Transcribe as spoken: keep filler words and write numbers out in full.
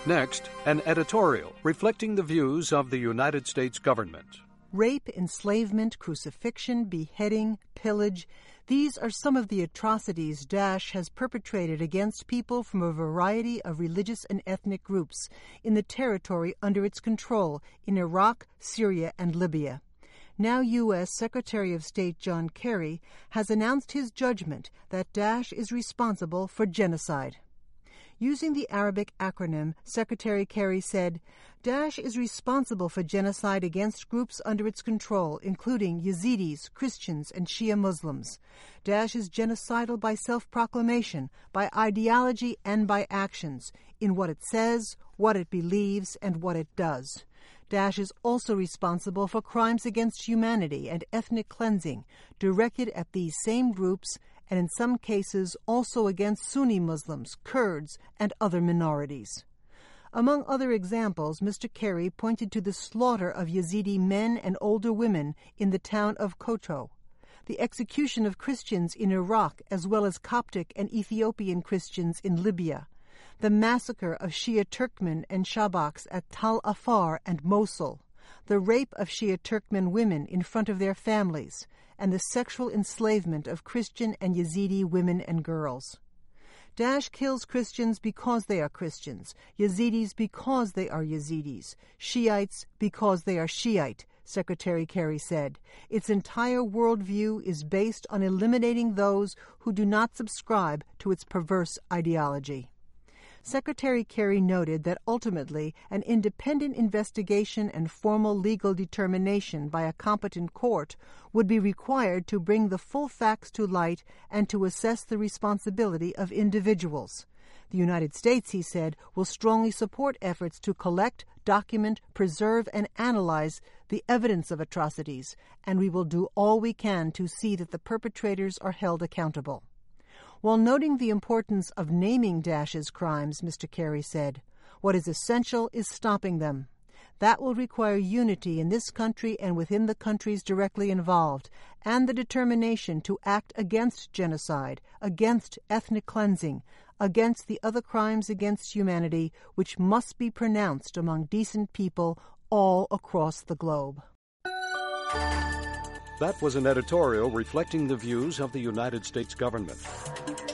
Next, an editorial reflecting the views of the United States government. Rape, enslavement, crucifixion, beheading, pillage. These are some of the atrocities Daesh has perpetrated against people from a variety of religious and ethnic groups in the territory under its control in Iraq, Syria, and Libya. Now U S Secretary of State John Kerry has announced his judgment that Daesh is responsible for genocide. Using the Arabic acronym, Secretary Kerry said, Daesh is responsible for genocide against groups under its control, including Yazidis, Christians, and Shia Muslims. Daesh is genocidal by self-proclamation, by ideology, and by actions, in what it says, what it believes, and what it does. Daesh is also responsible for crimes against humanity and ethnic cleansing directed at these same groups, and in some cases also against Sunni Muslims, Kurds, and other minorities. Among other examples, Mister Kerry pointed to the slaughter of Yazidi men and older women in the town of Koto, the execution of Christians in Iraq as well as Coptic and Ethiopian Christians in Libya, the massacre of Shia Turkmen and Shabaks at Tal Afar and Mosul, the rape of Shia Turkmen women in front of their families, and the sexual enslavement of Christian and Yazidi women and girls. Daesh kills Christians because they are Christians, Yazidis because they are Yazidis, Shiites because they are Shiite, Secretary Kerry said. Its entire worldview is based on eliminating those who do not subscribe to its perverse ideology. Secretary Kerry noted that ultimately an independent investigation and formal legal determination by a competent court would be required to bring the full facts to light and to assess the responsibility of individuals. The United States, he said, will strongly support efforts to collect, document, preserve, and analyze the evidence of atrocities, and we will do all we can to see that the perpetrators are held accountable. While noting the importance of naming Daesh's crimes, Mister Kerry said, what is essential is stopping them. That will require unity in this country and within the countries directly involved, and the determination to act against genocide, against ethnic cleansing, against the other crimes against humanity which must be pronounced among decent people all across the globe. That was an editorial reflecting the views of the United States government.